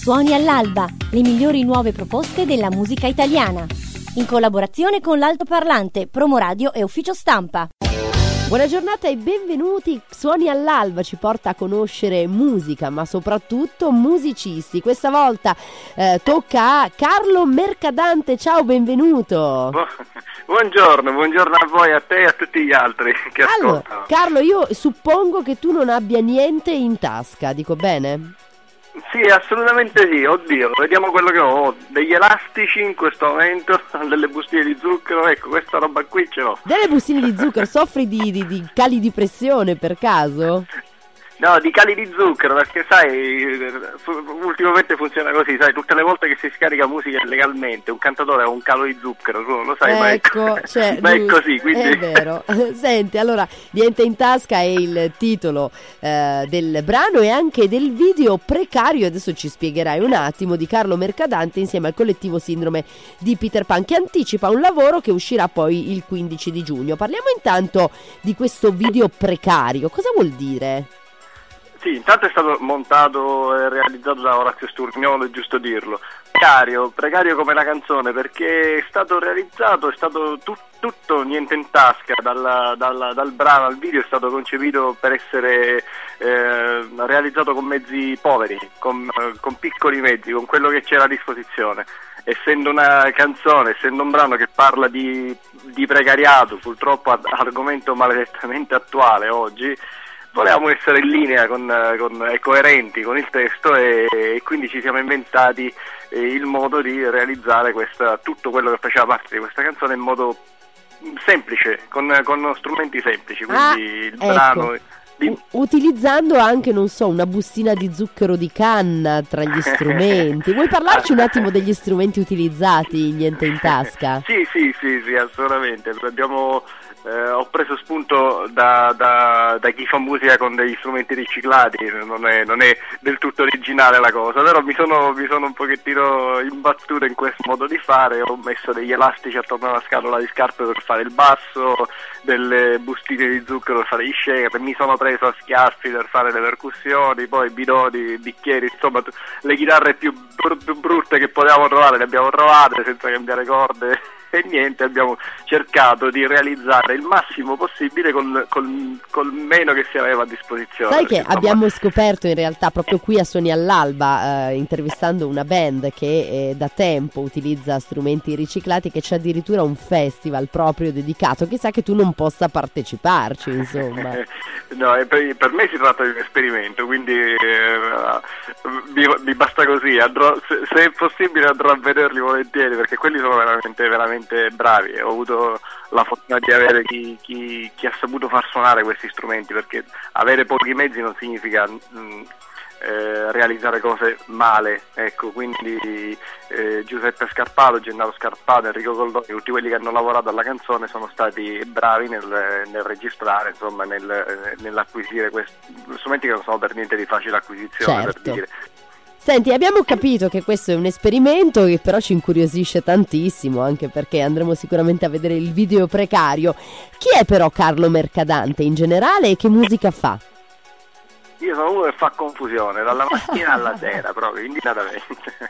Suoni all'alba, le migliori nuove proposte della musica italiana. In collaborazione con l'Altoparlante, Promoradio e Ufficio Stampa. Buona giornata e benvenuti. Suoni all'alba ci porta a conoscere musica, ma soprattutto musicisti. Questa volta tocca a Carlo Mercadante. Ciao, benvenuto. Buongiorno a voi, a te e a tutti gli altri che ascoltano. Allora, Carlo, io suppongo che tu non abbia niente in tasca, dico bene? Sì, assolutamente sì, oddio, vediamo quello che ho, degli elastici in questo momento, delle bustine di zucchero, ecco, questa roba qui ce l'ho. Delle bustine di zucchero, soffri di cali di pressione per caso? No, di cali di zucchero, perché sai, ultimamente funziona così, sai, tutte le volte che si scarica musica illegalmente, un cantatore ha un calo di zucchero, tu non lo sai, ecco, ma è così, quindi... È vero. Senti, allora, Niente in tasca è il titolo del brano e anche del video Precario, adesso ci spiegherai un attimo, di Carlo Mercadante insieme al collettivo Sindrome di Peter Pan, che anticipa un lavoro che uscirà poi il 15 di giugno. Parliamo intanto di questo video Precario, cosa vuol dire? Sì, intanto è stato montato e realizzato da Orazio Sturgnolo, è giusto dirlo. Precario come la canzone, perché è stato realizzato, è stato tutto niente in tasca, dal brano al video è stato concepito per essere realizzato con mezzi poveri, con piccoli mezzi, con quello che c'era a disposizione. Essendo una canzone, essendo un brano che parla di precariato, purtroppo argomento maledettamente attuale oggi, volevamo essere in linea e coerenti con il testo e quindi ci siamo inventati il modo di realizzare tutto quello che faceva parte di questa canzone in modo semplice, con strumenti semplici, quindi il brano... Utilizzando anche, non so, una bustina di zucchero di canna tra gli strumenti. Vuoi parlarci un attimo degli strumenti utilizzati in Niente in tasca? Sì, assolutamente. Ho preso spunto da chi fa musica con degli strumenti riciclati, non è del tutto originale la cosa, però mi sono un pochettino imbattuto in questo modo di fare. Ho messo degli elastici attorno alla scatola di scarpe per fare il basso, delle bustine di zucchero per fare gli shaker, mi sono preso a schiaffi per fare le percussioni, poi bidoni, bicchieri, insomma le chitarre più brutte che potevamo trovare le abbiamo trovate senza cambiare corde e niente, abbiamo cercato di realizzare il massimo possibile col meno che si aveva a disposizione. Sai che abbiamo scoperto in realtà proprio qui a Suoni all'alba, intervistando una band che da tempo utilizza strumenti riciclati, che c'è addirittura un festival proprio dedicato. Chissà che tu non possa parteciparci, insomma. No, per me si tratta di un esperimento, quindi mi basta così. Se è possibile andrò a vederli volentieri, perché quelli sono veramente bravi. Ho avuto la fortuna di avere chi ha saputo far suonare questi strumenti, perché avere pochi mezzi non significa realizzare cose male, ecco, quindi Giuseppe Scarpato, Gennaro Scarpato, Enrico Goldoni, tutti quelli che hanno lavorato alla canzone sono stati bravi nel registrare, insomma nell'acquisire questi strumenti che non sono per niente di facile acquisizione, certo. Per dire. Senti, abbiamo capito che questo è un esperimento che però ci incuriosisce tantissimo, anche perché andremo sicuramente a vedere il video Precario. Chi è però Carlo Mercadante in generale e che musica fa? Io sono uno che fa confusione dalla mattina alla sera, proprio immediatamente.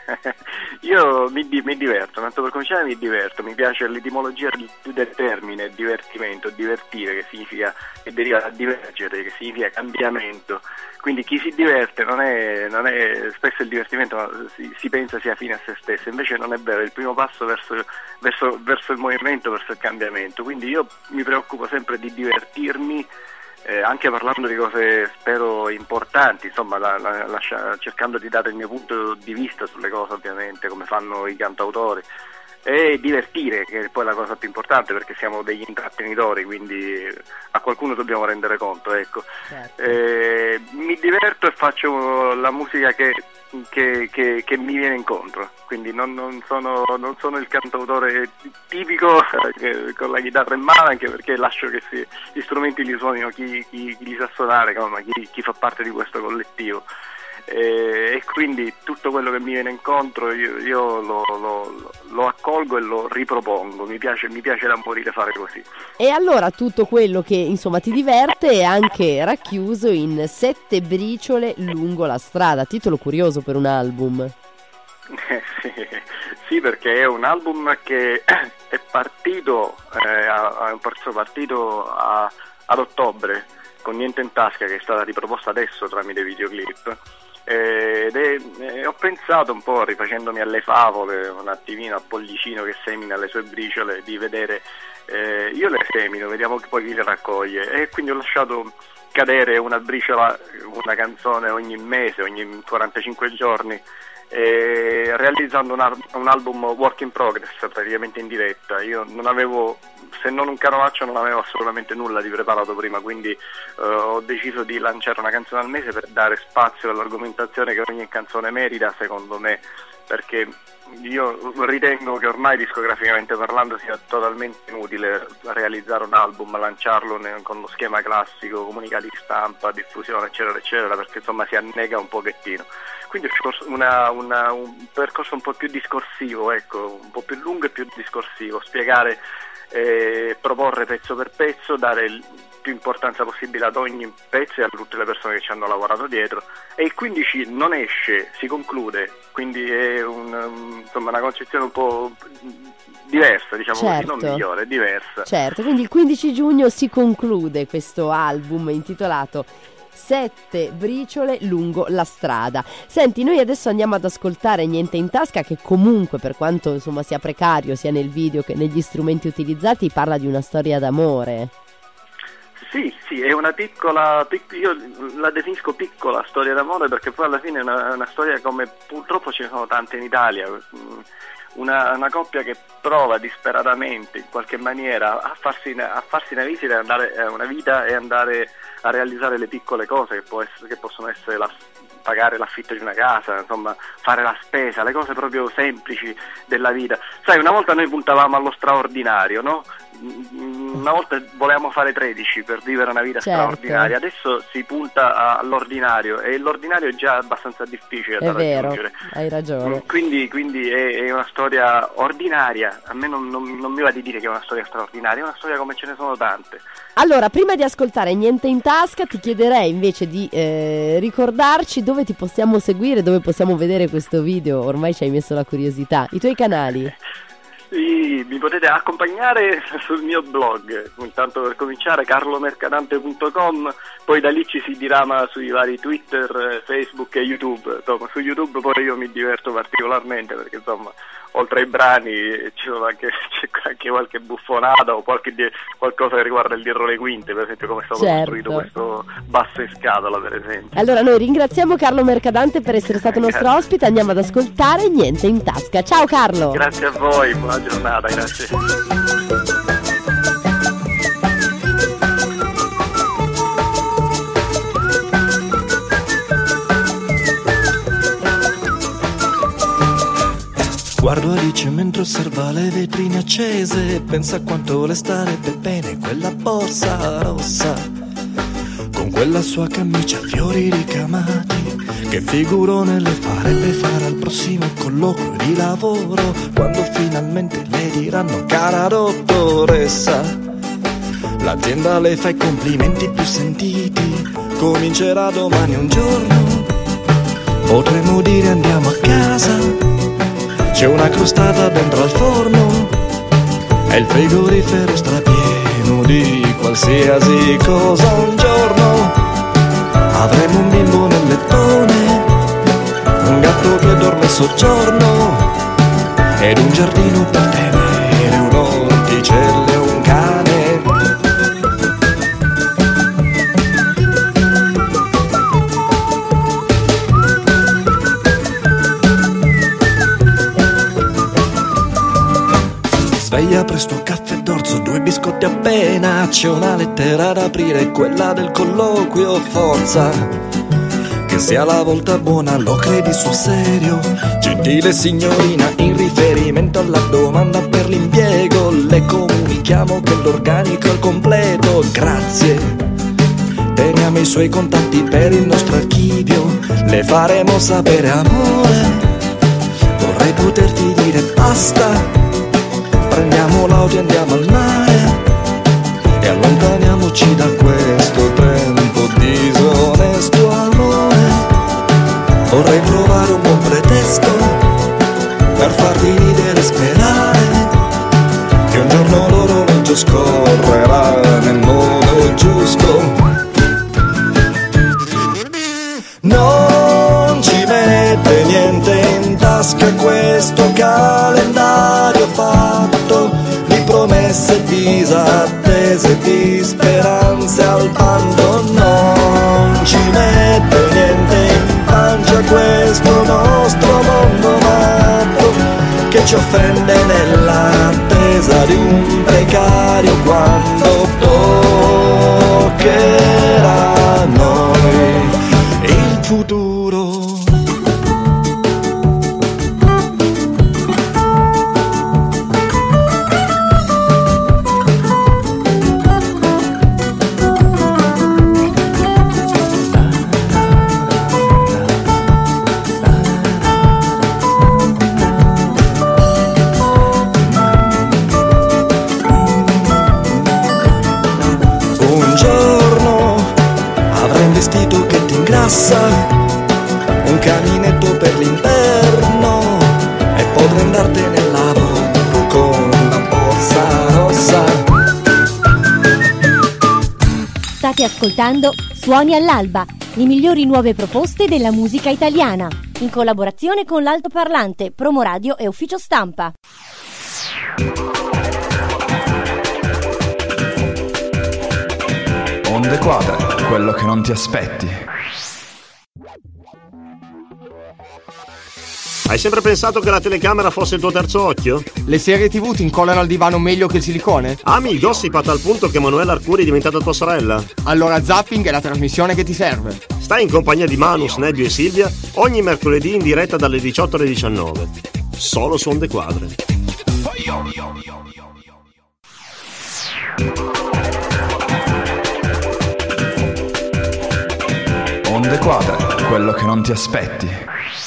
Io mi diverto, tanto per cominciare mi diverto, mi piace l'etimologia del termine divertimento, divertire, che deriva da divergere, che significa cambiamento. Quindi chi si diverte non è spesso il divertimento si pensa sia fine a se stesso, invece non è vero, è il primo passo verso il movimento, verso il cambiamento. Quindi io mi preoccupo sempre di divertirmi, anche parlando di cose spero importanti, insomma cercando di dare il mio punto di vista sulle cose, ovviamente, come fanno i cantautori, e divertire, che è poi la cosa più importante, perché siamo degli intrattenitori, quindi a qualcuno dobbiamo rendere conto, ecco. Certo. Mi diverto e faccio la musica che mi viene incontro, quindi non sono il cantautore tipico con la chitarra in mano, anche perché lascio che gli strumenti li suonino chi li sa suonare, chi fa parte di questo collettivo. E quindi tutto quello che mi viene incontro io lo accolgo e lo ripropongo, mi piace da morire fare così. E allora tutto quello che insomma ti diverte è anche racchiuso in 7 briciole lungo la strada, titolo curioso per un album. Sì, perché è un album che è partito, ad ottobre con Niente in tasca, che è stata riproposta adesso tramite videoclip. Ho pensato un po', rifacendomi alle favole, un attimino a Pollicino che semina le sue briciole, di vedere, io le semino, vediamo poi chi le raccoglie, e quindi ho lasciato cadere una briciola, una canzone ogni mese, ogni 45 giorni, realizzando un album work in progress, praticamente in diretta. Io non avevo, se non un canovaccio, non avevo assolutamente nulla di preparato prima, quindi ho deciso di lanciare una canzone al mese per dare spazio all'argomentazione che ogni canzone merita, secondo me, perché io ritengo che ormai, discograficamente parlando, sia totalmente inutile realizzare un album, lanciarlo con lo schema classico, comunicati stampa, diffusione, eccetera eccetera, perché insomma si annega un pochettino. Quindi un percorso un po' più discorsivo, ecco, un po' più lungo e più discorsivo, spiegare, proporre pezzo per pezzo, dare più importanza possibile ad ogni pezzo e a tutte le persone che ci hanno lavorato dietro. E il 15 non esce, si conclude, quindi è insomma una concezione un po' diversa, diciamo, certo, così, non migliore, diversa. Certo, quindi il 15 giugno si conclude questo album intitolato 7 briciole lungo la strada. Senti, noi adesso andiamo ad ascoltare Niente in tasca, che comunque, per quanto insomma sia precario sia nel video che negli strumenti utilizzati, parla di una storia d'amore. Sì, è una piccola, io la definisco piccola storia d'amore, perché poi alla fine è una storia, come purtroppo ce ne sono tante in Italia, una coppia che prova disperatamente in qualche maniera a farsi una vita e andare a realizzare le piccole cose che possono essere pagare l'affitto di una casa, insomma fare la spesa, le cose proprio semplici della vita. Sai, una volta noi puntavamo allo straordinario, no? Una volta volevamo fare 13 per vivere una vita straordinaria, adesso si punta all'ordinario, e l'ordinario è già abbastanza difficile da raggiungere. Hai ragione. Quindi è una storia ordinaria. A me non mi va di dire che è una storia straordinaria, è una storia come ce ne sono tante. Allora, prima di ascoltare Niente in tasca, ti chiederei invece di ricordarci dove ti possiamo seguire, dove possiamo vedere questo video. Ormai ci hai messo la curiosità. I tuoi canali? Sì, mi potete accompagnare sul mio blog, intanto per cominciare, carlomercadante.com, poi da lì ci si dirama sui vari Twitter, Facebook e YouTube. Insomma, su YouTube poi io mi diverto particolarmente, perché insomma, oltre ai brani c'è anche qualche buffonata o qualcosa che riguarda il dietro le quinte, per esempio come è stato costruito questo basso in scatola, per esempio. Allora noi ringraziamo Carlo Mercadante per essere stato nostro ospite, andiamo ad ascoltare Niente in tasca. Ciao Carlo! Grazie a voi, buona giornata, grazie. Guardo Alice mentre osserva le vetrine accese, pensa a quanto le starebbe bene quella borsa rossa, con quella sua camicia a fiori ricamati. Che figurone le farebbe fare al prossimo colloquio di lavoro, quando finalmente le diranno: cara dottoressa, l'azienda le fa i complimenti più sentiti, comincerà domani un giorno, potremmo dire andiamo a casa. C'è una crostata dentro al forno e il frigorifero strapieno di qualsiasi cosa. Un giorno avremo un bimbo nel lettone, un gatto che dorme soggiorno ed un giardino per tenere un orticello e un cane. Sveglia presto, caffè d'orzo, 2 biscotti appena, c'è una lettera da aprire, quella del colloquio, forza, che sia la volta buona, lo credi sul serio? Gentile signorina, in riferimento alla domanda per l'impiego, le comunichiamo che l'organico è al completo, grazie. Teniamo i suoi contatti per il nostro archivio, le faremo sapere amore, vorrei poterti dire basta. Prendiamo l'auto e andiamo al mare e allontaniamoci da questo tempo disonesto amore. Vorrei trovare un buon pretesto tasca questo calendario fatto di promesse disattese, di speranze al bando. Non ci mette niente in pancia questo nostro mondo matto che ci offende nell'attesa di un precario quando toccherà a noi il futuro. Vestito che ti ingrassa, un caminetto per l'inverno e potrai andartene al lavoro con la borsa rossa. State ascoltando Suoni all'alba, le migliori nuove proposte della musica italiana, in collaborazione con l'Altoparlante, Promoradio e Ufficio Stampa. Onde Quadre, quello che non ti aspetti. Hai sempre pensato che la telecamera fosse il tuo terzo occhio? Le serie TV ti incollano al divano meglio che il silicone? Ami i gossip a tal punto che Manuela Arcuri è diventata tua sorella? Allora Zapping è la trasmissione che ti serve. Stai in compagnia di Manus, Nebbio e Silvia ogni mercoledì in diretta dalle 18 alle 19. Solo su Onde Quadre. Onde Quadre, quello che non ti aspetti.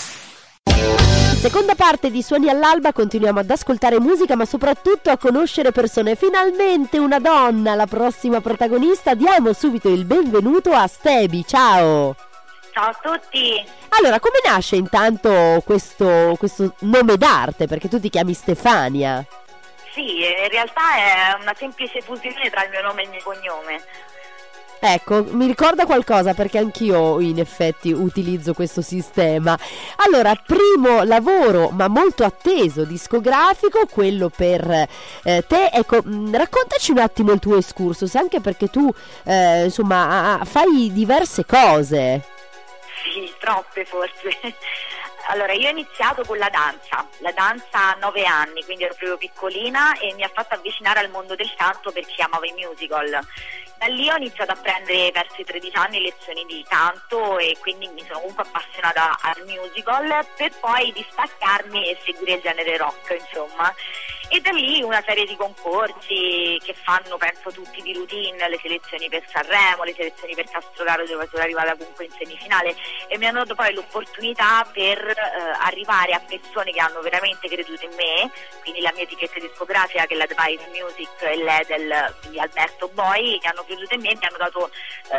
Seconda parte di Suoni all'alba, continuiamo ad ascoltare musica ma soprattutto a conoscere persone. Finalmente una donna, la prossima protagonista. Diamo subito il benvenuto a Stebi, ciao! Ciao a tutti! Allora, come nasce intanto questo nome d'arte? Perché tu ti chiami Stefania. Sì, in realtà è una semplice fusione tra il mio nome e il mio cognome. Ecco, mi ricorda qualcosa perché anch'io in effetti utilizzo questo sistema. Allora, primo lavoro ma molto atteso discografico, quello per te. Ecco, raccontaci un attimo il tuo excursus, anche perché tu insomma fai diverse cose. Sì, troppe forse. Allora, io ho iniziato con la danza a 9 anni, quindi ero proprio piccolina e mi ha fatto avvicinare al mondo del canto perché amavo i musical. Da lì ho iniziato a prendere verso i 13 anni lezioni di canto e quindi mi sono comunque appassionata al musical per poi distaccarmi e seguire il genere rock, insomma. E da lì una serie di concorsi che fanno, penso tutti di routine, le selezioni per Sanremo, le selezioni per Castrolaro dove sono arrivata comunque in semifinale e mi hanno dato poi l'opportunità per arrivare a persone che hanno veramente creduto in me, quindi la mia etichetta discografica che è la The Vice Music e l'Edel, quindi Alberto Boy, che hanno creduto in me e mi hanno dato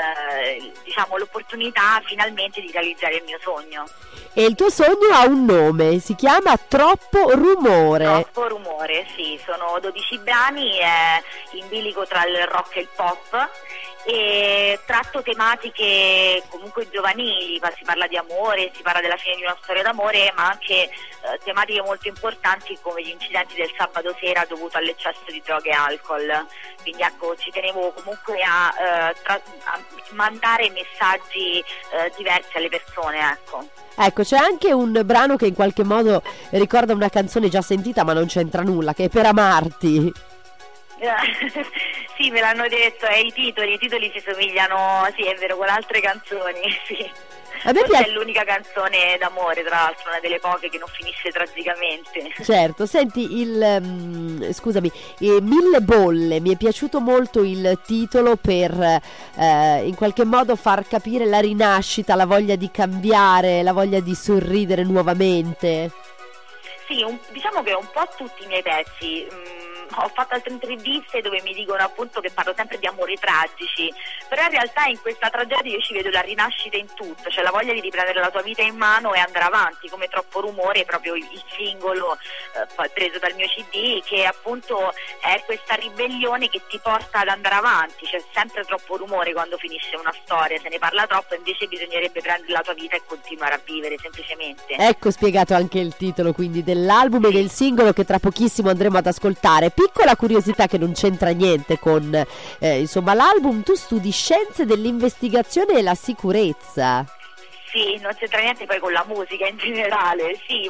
diciamo l'opportunità finalmente di realizzare il mio sogno. E il tuo sogno ha un nome, si chiama Troppo Rumore. Troppo Rumore, sì, sono 12 brani, è in bilico tra il rock e il pop e tratto tematiche comunque giovanili, si parla di amore, si parla della fine di una storia d'amore, ma anche tematiche molto importanti come gli incidenti del sabato sera dovuto all'eccesso di droghe e alcol. Quindi ecco, ci tenevo comunque a mandare messaggi diversi alle persone, ecco. Ecco, c'è anche un brano che in qualche modo ricorda una canzone già sentita ma non c'entra nulla, che è Per amarti. Sì, me l'hanno detto, i titoli si somigliano, sì è vero, con altre canzoni, sì. A me Questa è l'unica canzone d'amore, tra l'altro, una delle poche che non finisce tragicamente. Certo, senti, scusami, Mille bolle, mi è piaciuto molto il titolo per in qualche modo far capire la rinascita, la voglia di cambiare, la voglia di sorridere nuovamente. Sì, diciamo che un po' tutti i miei pezzi ho fatto altre interviste dove mi dicono appunto che parlo sempre di amori tragici, però in realtà in questa tragedia io ci vedo la rinascita in tutto, cioè la voglia di riprendere la tua vita in mano e andare avanti, come Troppo Rumore, proprio il singolo preso dal mio CD, che appunto è questa ribellione che ti porta ad andare avanti. C'è sempre troppo rumore quando finisce una storia, se ne parla troppo, invece bisognerebbe prendere la tua vita e continuare a vivere semplicemente. Ecco spiegato anche il titolo quindi dell'album e del singolo che tra pochissimo andremo ad ascoltare. Piccola curiosità che non c'entra niente con insomma l'album, tu studi scienze dell'investigazione e la sicurezza. Sì, non c'entra niente poi con la musica in generale. Sì,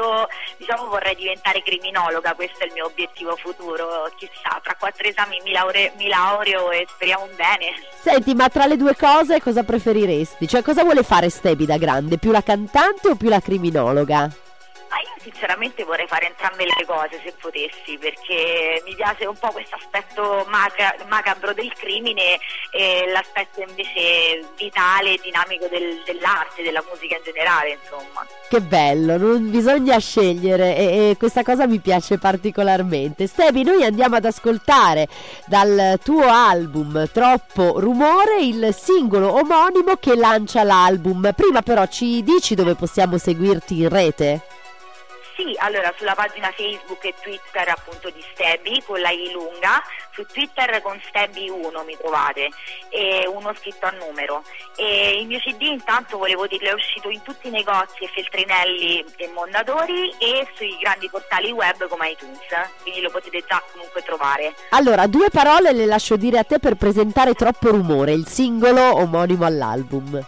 vorrei diventare criminologa, questo è il mio obiettivo futuro. Chissà, tra 4 esami mi laureo e speriamo bene. Senti, ma tra le due cose cosa preferiresti? Cioè, cosa vuole fare Stebi da grande? Più la cantante o più la criminologa? Ma io sinceramente vorrei fare entrambe le cose se potessi, perché mi piace un po' questo aspetto macabro del crimine e l'aspetto invece vitale e dinamico dell'arte, della musica in generale, insomma. Che bello, non bisogna scegliere e questa cosa mi piace particolarmente. Stebi, noi andiamo ad ascoltare dal tuo album Troppo Rumore il singolo omonimo che lancia l'album. Prima però ci dici dove possiamo seguirti in rete? Sì, allora sulla pagina Facebook e Twitter appunto di Stebi con la I lunga, su Twitter con Stebi1 mi trovate, e uno scritto a numero. E il mio CD intanto volevo dirlo è uscito in tutti i negozi e feltrinelli e Mondadori e sui grandi portali web come iTunes, quindi lo potete già comunque trovare. Allora, 2 parole le lascio dire a te per presentare Troppo Rumore, il singolo omonimo all'album.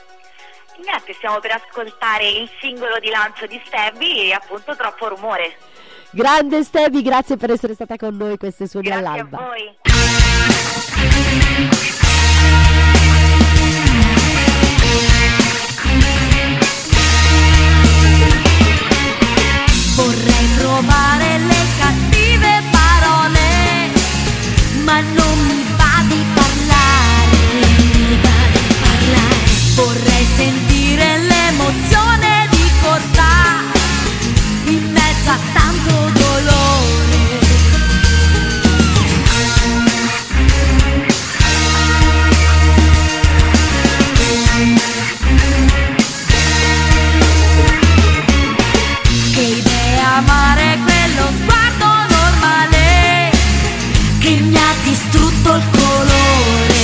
Niente, stiamo per ascoltare il singolo di lancio di Stebi e appunto Troppo Rumore. Grande Stebi, grazie per essere stata con noi, queste Suoni all'alba. Grazie a voi. Vorrei provare le cattive parole, ma non mi va di parlare. Vorrei sentire l'emozione di corsa in mezzo a tanto dolore. Che idea amare quello sguardo normale che mi ha distrutto il colore.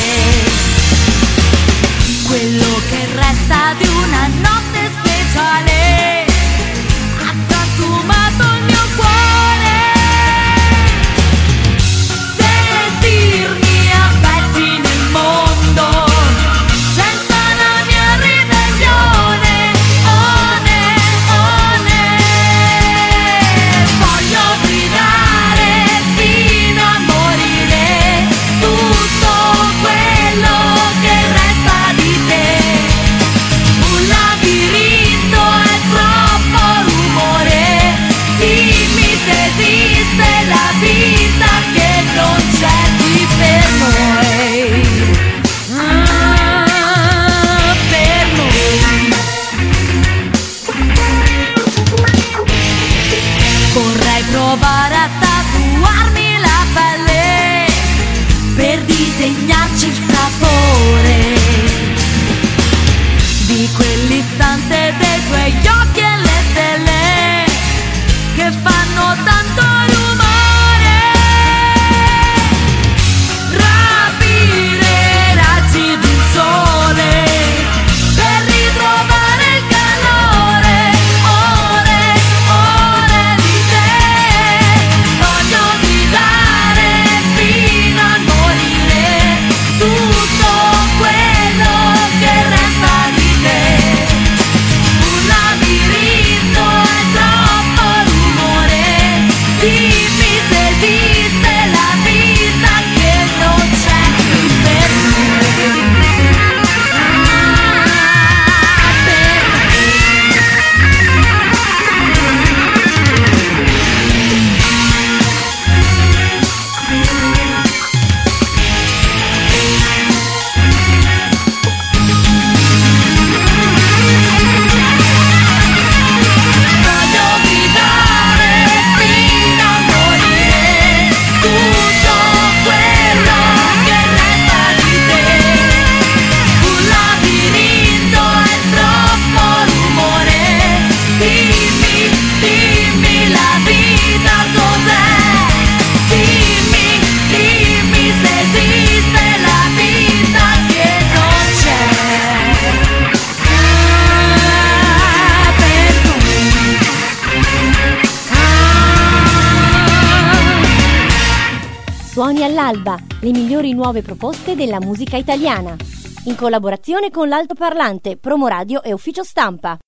Quello che resta di una notte speciale ha frantumato il mio cuore. Sentirmi a pezzi nel mondo senza la mia ribellione. Voglio gridare fino a morire tutto quello che resta di te. Un labirinto è troppo rumore, dimmi se esiste la vita che non c'è qui per noi. Per noi. Vorrei provare a tatuarmi la pelle per disegnarci il sapore di quell'istante dei tuoi occhi e le stelle che fanno tanto rumore. Rapire raggi del sole per ritrovare il calore. Ore di te. Voglio gridare fino a morire tutto quello che resta di te. Un labirinto Suoni all'alba, le migliori nuove proposte della musica italiana. In collaborazione con l'altoparlante, Promoradio e Ufficio Stampa.